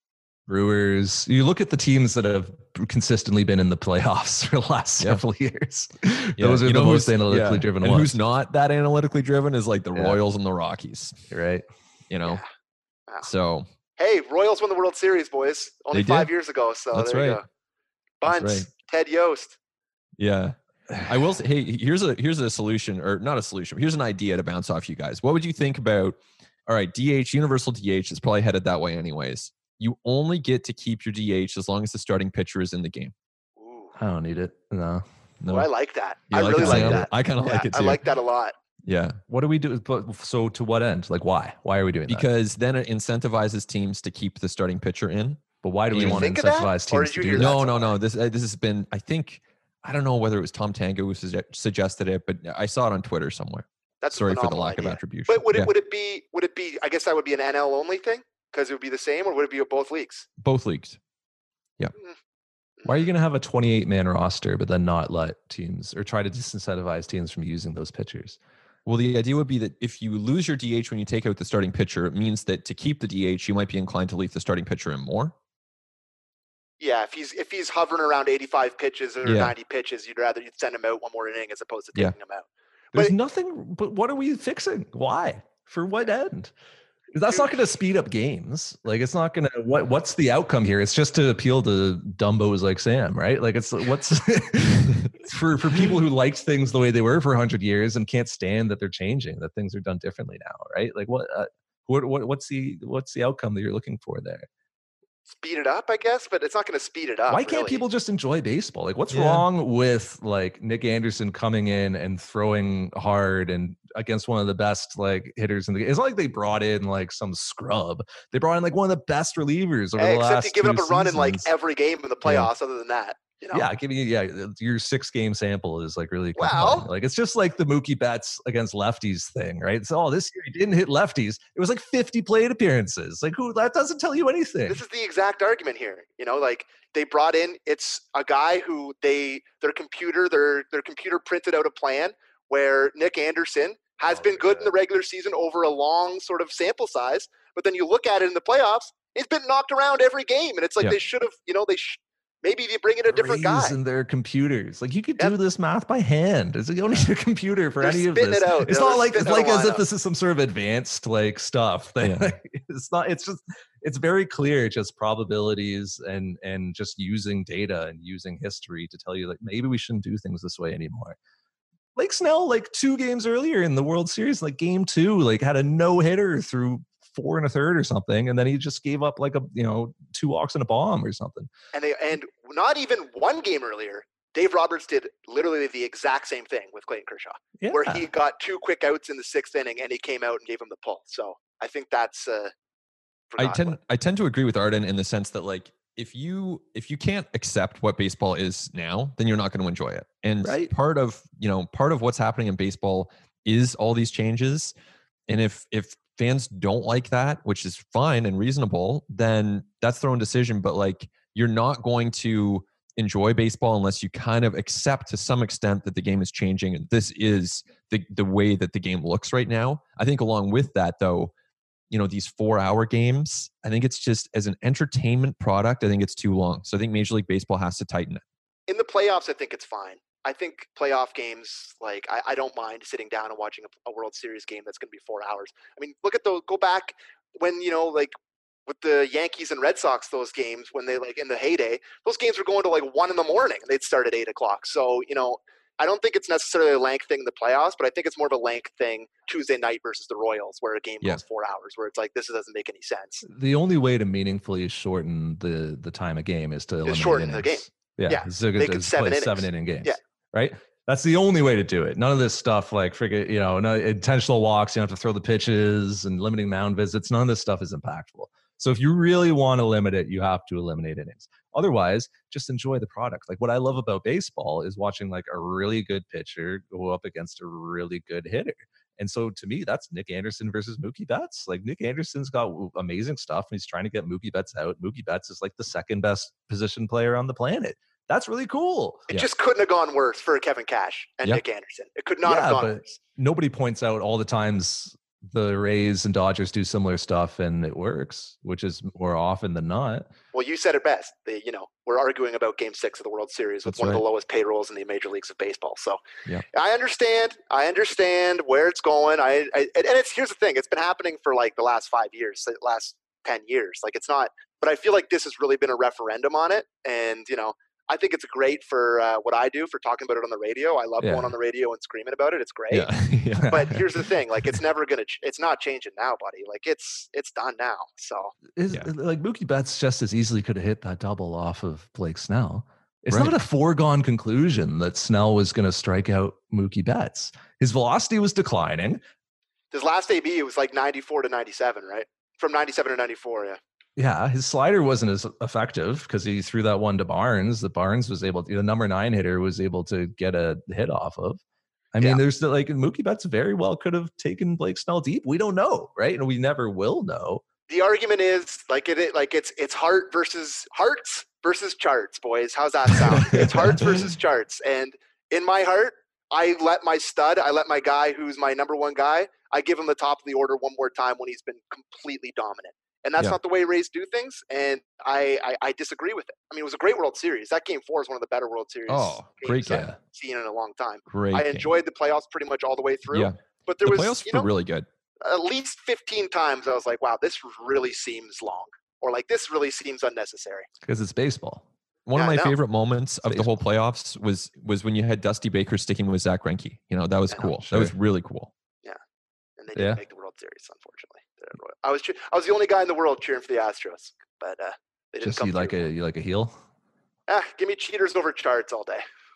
Brewers. You look at the teams that have consistently been in the playoffs for the last several years. Those are the most analytically driven ones. And who's not that analytically driven is like the Royals and the Rockies. Right. You know? Yeah. Wow. So. Hey, Royals won the World Series, boys. Only 5 years ago. So that's there you go. Bunts, Ted Yost. Yeah. I will say, hey, here's a solution, or not a solution. Here's an idea to bounce off you guys. What would you think about, all right, DH, universal DH is probably headed that way anyways. You only get to keep your DH as long as the starting pitcher is in the game. Ooh. I don't need it. No. Well, I like that. I really like that. I kind of like it too. I like that a lot. Yeah. What do we do? So to what end? Like why? Why are we doing that? Because then it incentivizes teams to keep the starting pitcher in. But why do we want to incentivize teams to do that? No. This has been, I think, I don't know whether it was Tom Tango who suggested it, but I saw it on Twitter somewhere. That's sorry for the lack of attribution. But would it be? I guess that would be an NL only thing because it would be the same, or would it be both leagues? Both leagues. Yeah. Why are you going to have a 28-man roster, but then not let teams or try to disincentivize teams from using those pitchers? Well, the idea would be that if you lose your DH when you take out the starting pitcher, it means that to keep the DH, you might be inclined to leave the starting pitcher in more. Yeah, if he's hovering around 85 pitches or 90 pitches, you'd send him out one more inning as opposed to taking him out. There's nothing, but what are we fixing? Why? For what end? That's not going to speed up games. Like, it's not going to, what's the outcome here? It's just to appeal to dumbos like Sam, right? Like, it's what's for people who liked things the way they were for 100 years and can't stand that they're changing, that things are done differently now, right? Like, what's the outcome that you're looking for there? Speed it up, I guess, but it's not going to speed it up. Why can't people just enjoy baseball? Like, what's wrong with like Nick Anderson coming in and throwing hard and against one of the best like hitters in the game? It's not like they brought in like some scrub. They brought in like one of the best relievers over the last 2 seasons. Except he giving up a run in like every game in the playoffs. Other than that, you know? Your 6-game sample is like really compelling. Like, it's just like the Mookie Betts against lefties thing, right? So this year he didn't hit lefties. It was like 50 plate appearances. Like, that doesn't tell you anything. This is the exact argument here. You know, like they brought in, it's a guy who their computer printed out a plan where Nick Anderson has been good in the regular season over a long sort of sample size, but then you look at it in the playoffs, he's been knocked around every game, and it's like they should have, you know, maybe they bring in a different guy. In their computers. Like, you could do this math by hand. You don't need a computer for any of this. It's not like as if this is some sort of advanced like stuff. It's not. It's just, it's very clear, just probabilities and just using data and using history to tell you like maybe we shouldn't do things this way anymore. Blake Snell, like 2 games earlier in the World Series, like game 2, like had a no-hitter through 4 1/3 or something, and then he just gave up like 2 walks and a bomb or something. And not even 1 game earlier, Dave Roberts did literally the exact same thing with Clayton Kershaw, where he got 2 quick outs in the 6th inning, and he came out and gave him the pull. So I think that's. I tend to agree with Arden in the sense that like if you can't accept what baseball is now, then you're not going to enjoy it. And part of what's happening in baseball is all these changes. And if fans don't like that, which is fine and reasonable, then that's their own decision. But like, you're not going to enjoy baseball unless you kind of accept to some extent that the game is changing. And this is the way that the game looks right now. I think along with that though, these 4-hour games, I think it's just as an entertainment product, I think it's too long. So I think Major League Baseball has to tighten it. In the playoffs, I think it's fine. I think playoff games, like I don't mind sitting down and watching a World Series game that's going to be 4 hours. I mean, look at go back when, like with the Yankees and Red Sox, those games when they like in the heyday, those games were going to like 1 a.m. They'd start at 8 o'clock. So, I don't think it's necessarily a length thing in the playoffs, but I think it's more of a length thing Tuesday night versus the Royals, where a game goes 4 hours, where it's like, this doesn't make any sense. The only way to meaningfully shorten the time of game is to eliminate shorten innings. the game. Yeah. So make it 7 innings. 7-inning games. Yeah. Right? That's the only way to do it. None of this stuff like no intentional walks, you don't have to throw the pitches and limiting mound visits. None of this stuff is impactful. So if you really want to limit it, you have to eliminate innings. Otherwise, just enjoy the product. Like, what I love about baseball is watching like a really good pitcher go up against a really good hitter. And so to me, that's Nick Anderson versus Mookie Betts. Like, Nick Anderson's got amazing stuff and he's trying to get Mookie Betts out. Mookie Betts is like the 2nd best position player on the planet. That's really cool. It just couldn't have gone worse for Kevin Cash and Nick Anderson. It could not have gone worse. Nobody points out all the times the Rays and Dodgers do similar stuff and it works, which is more often than not. Well, you said it best. We're arguing about Game 6 of the World Series with one of the lowest payrolls in the major leagues of baseball. So I understand where it's going. Here's the thing. It's been happening for like the last 5 years, the last 10 years. Like, it's not, but I feel like this has really been a referendum on it. And, I think it's great for what I do, for talking about it on the radio. I love going on the radio and screaming about it. It's great. Yeah. But here's the thing. Like, it's not changing now, buddy. Like, it's done now. So like Mookie Betts just as easily could have hit that double off of Blake Snell. It's not a foregone conclusion that Snell was going to strike out Mookie Betts. His velocity was declining. His last AB, it was like 94 to 97, right? From 97 to 94, yeah. Yeah, his slider wasn't as effective because he threw that one to Barnes. The Barnes was able to, the number 9 hitter was able to get a hit off of. I mean, there's like Mookie Betts very well could have taken Blake Snell deep. We don't know, right? And we never will know. The argument is it's hearts versus charts, boys. How's that sound? It's hearts versus charts. And in my heart, I let my guy who's my number 1 guy, I give him the top of the order one more time when he's been completely dominant. And that's not the way Rays do things. And I disagree with it. I mean, it was a great World Series. That Game 4 is one of the better World Series great I've seen in a long time. Great I enjoyed the playoffs pretty much all the way through. Yeah. But there the was, playoffs were really good. At least 15 times I was like, wow, this really seems long. Or like, this really seems unnecessary. Because it's baseball. One of my favorite moments of the whole playoffs was when you had Dusty Baker sticking with Zach Greinke. That was cool. Sure. That was really cool. Yeah. And they didn't make the World Series, unfortunately. I was the only guy in the world cheering for the Astros, but they didn't come through. You like a heel? Give me cheaters over charts all day.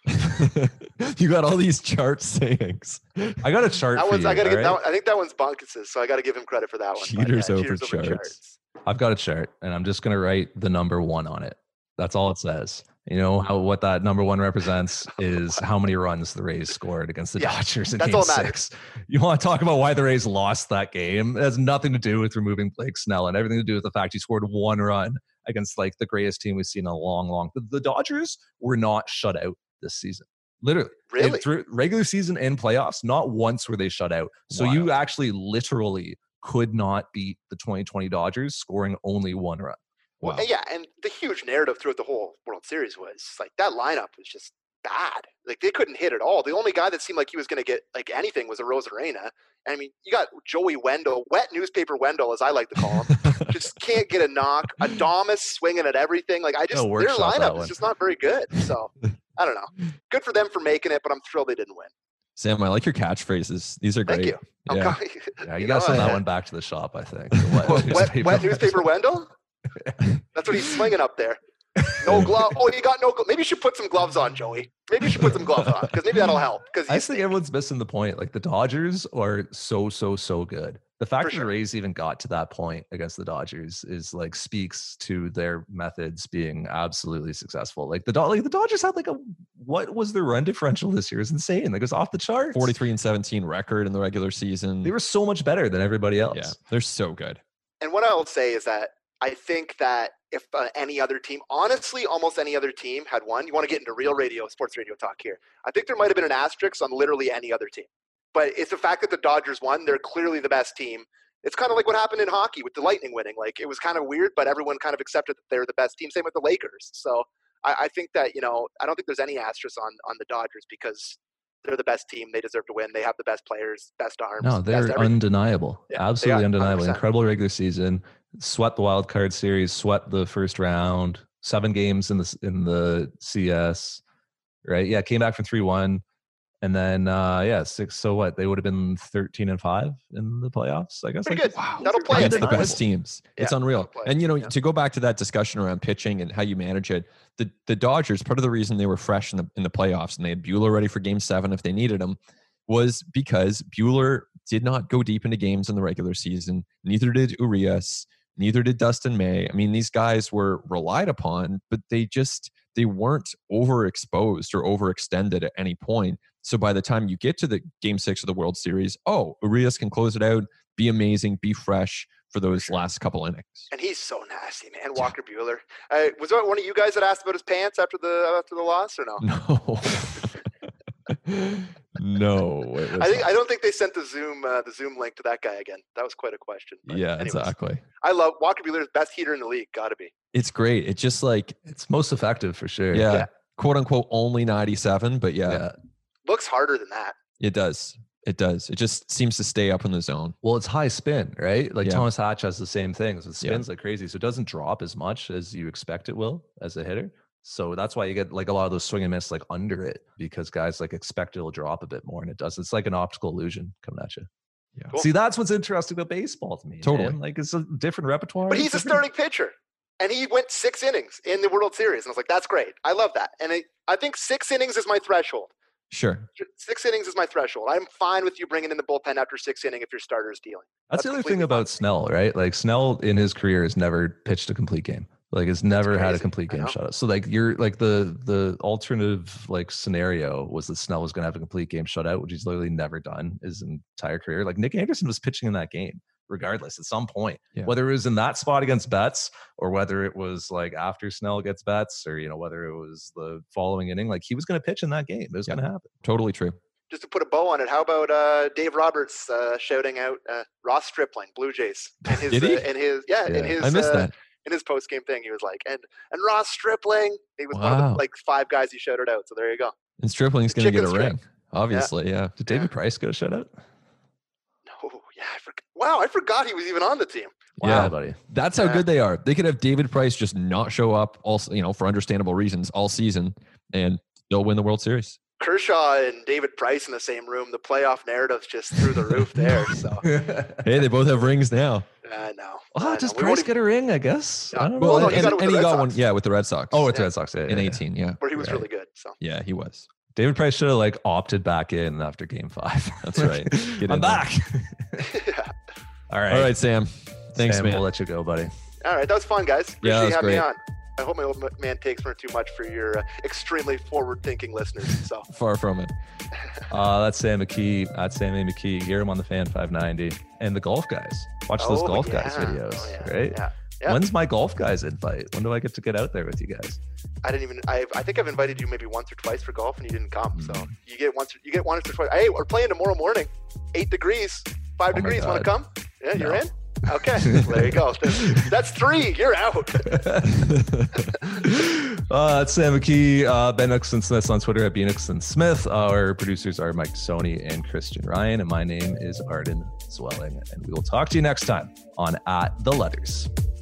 You got all these chart sayings. I got a chart for you. I think that one's Bunkus's, so I got to give him credit for that one. Cheaters over charts. I've got a chart, and I'm just gonna write the number 1 on it. That's all it says. You know what that number 1 represents is how many runs the Rays scored against the Dodgers in Game 6. You want to talk about why the Rays lost that game? It has nothing to do with removing Blake Snell and everything to do with the fact he scored 1 run against like the greatest team we've seen in a long. The Dodgers were not shut out this season. Literally. Really? Through regular season and playoffs, not once were they shut out. So you actually literally could not beat the 2020 Dodgers scoring only 1 run. Wow. Well, yeah, and the huge narrative throughout the whole World Series was like that lineup was just bad. Like they couldn't hit at all. The only guy that seemed like he was going to get like anything was Arozarena. I mean, you got Joey Wendell, wet newspaper Wendell, as I like to call him, just can't get a knock. Adames swinging at everything. Like their lineup is just not very good. So I don't know. Good for them for making it, but I'm thrilled they didn't win. Sam, I like your catchphrases. These are great. Thank you. Yeah, you got to send that one back to the shop, I think. Wet newspaper Wendell? That's what he's swinging up there. No glove. Oh, you got no glove. Maybe you should put some gloves on, Joey. Maybe you should put some gloves on because maybe that'll help. Because I think everyone's missing the point. Like the Dodgers are so good. The fact that the Rays even got to that point against the Dodgers is like speaks to their methods being absolutely successful. Like the Dodgers had like what was their run differential this year? It's insane. Like it was off the charts. 43-17 record in the regular season. They were so much better than everybody else. Yeah, they're so good. And what I will say is that I think that if any other team, honestly, almost any other team had won, you want to get into real radio, sports radio talk here. I think there might have been an asterisk on literally any other team. But it's the fact that the Dodgers won. They're clearly the best team. It's kind of like what happened in hockey with the Lightning winning. Like it was kind of weird, but everyone kind of accepted that they're the best team. Same with the Lakers. So I think that, I don't think there's any asterisk on the Dodgers because they're the best team. They deserve to win. They have the best players, best arms. No, they're undeniable. Yeah, absolutely undeniable. 100%. Incredible regular season. Swept the wild card series. Swept the first round. 7 games in the CS. Right? Yeah, came back from 3-1. And then 6. So what? They would have been 13-5 in the playoffs, I guess. Pretty good. Wow, that'll play against the best teams. It's unreal. And to go back to that discussion around pitching and how you manage it, the Dodgers, part of the reason they were fresh in the playoffs and they had Buehler ready for Game 7 if they needed him, was because Buehler did not go deep into games in the regular season. Neither did Urias. Neither did Dustin May. I mean, these guys were relied upon, but they weren't overexposed or overextended at any point. So by the time you get to the Game 6 of the World Series, Urias can close it out, be amazing, be fresh for those last couple innings. And he's so nasty, man. Walker Buehler. Was there one of you guys that asked about his pants after the loss or no? No. No. I don't think they sent the Zoom link to that guy again. That was quite a question. Yeah, exactly. I love Walker Buehler's best heater in the league. Got to be. It's great. It's just like it's most effective for sure. Yeah. Quote unquote only 97, but yeah. Looks harder than that. It does. It just seems to stay up in the zone. Well, it's high spin, right? Like Thomas Hatch has the same thing. So it spins like crazy. So it doesn't drop as much as you expect it will as a hitter. So that's why you get like a lot of those swing and miss like under it because guys like expect it'll drop a bit more and it doesn't. It's like an optical illusion coming at you. Yeah. Cool. See, that's what's interesting about baseball to me. Totally. Man. Like it's a different repertoire. But he's a starting pitcher. And he went 6 innings in the World Series. And I was like, that's great. I love that. And I think 6 innings is my threshold. Sure. 6 innings is my threshold. I'm fine with you bringing in the bullpen after 6 innings if your starter is dealing. That's the other thing about Snell, right? Like Snell in his career has never pitched a complete game. Like has never had a complete game shutout. So like you're like the alternative like scenario was that Snell was going to have a complete game shutout, which he's literally never done his entire career. Like Nick Anderson was pitching in that game regardless at some point, whether it was in that spot against Betts or whether it was like after Snell gets Betts or, whether it was the following inning, like he was going to pitch in that game. It was going to happen. Totally true. just to put a bow on it, how about Dave Roberts shouting out Ross Stripling, Blue Jays, and his, Did he? in his I missed that. in his post game thing. He was like, and Ross Stripling. He was one of Wow. the like 5 guys he shouted out. So there you go. And Stripling's going to get a Chicken ring, obviously. Yeah. Did David Price get a shutout? Oh yeah, I forgot. Wow, I forgot he was even on the team. Wow, Yeah. buddy. That's how Yeah. good they are. They could have David Price just not show up, also, for understandable reasons, all season, and still win the World Series. Kershaw and David Price in the same room. The playoff narrative's just through the roof there. So Hey, they both have rings now. I know. Well, does We won't Price get a ring? I guess. Yeah. I don't Well, know. no, he got it with the Red one, Sox. yeah, with the Red Sox. Oh, it's Yeah. Red Sox. Yeah, in yeah, 18, yeah. where he was Right. really good. So Yeah, he was. David Price should have like opted back in after Game 5. That's right. Get I'm in there. back. yeah. All right. All right, Sam. Thanks, Sam, man. We'll let you go, buddy. All right, that was fun, guys. Appreciate Yeah, that you was having me great. on. I hope my old man takes weren't too much for your extremely forward-thinking listeners. So Far from it. That's Sam McKee. That's Sammy McKee. Hear him on the Fan 590 and the Golf Guys. Watch those Golf Guys videos, right? Yeah. Yeah. When's my Golf Guys invite? When do I get to get out there with you guys? I didn't even. I think I've invited you maybe once or twice for golf, and you didn't come. So you get once or twice. Hey, we're playing tomorrow morning. 8 degrees, 5 my degrees. Want to God. come? Yeah, you're No. in. Okay, there you go. That's 3. You're out. That's Sam McKee, Ben Nixon Smith on Twitter at BNixon Smith. Our producers are Mike Sony and Christian Ryan, and my name is Arden Zwelling. And we will talk to you next time on At the Letters.